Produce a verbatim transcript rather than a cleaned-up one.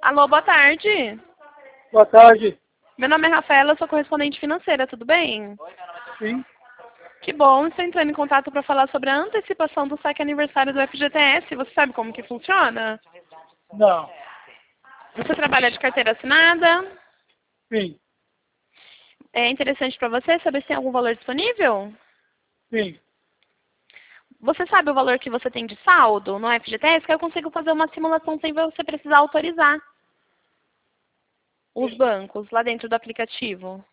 Alô, boa tarde. Boa tarde. Meu nome é Rafaela, sou correspondente financeira, tudo bem? Sim. Que bom, estou entrando em contato para falar sobre a antecipação do saque aniversário do F G T S. Você sabe como que funciona? Não. Você trabalha de carteira assinada? Sim. É interessante para você saber se tem algum valor disponível? Sim. Você sabe o valor que você tem de saldo no F G T S? Que eu consigo fazer uma simulação sem você precisar autorizar os bancos lá dentro do aplicativo.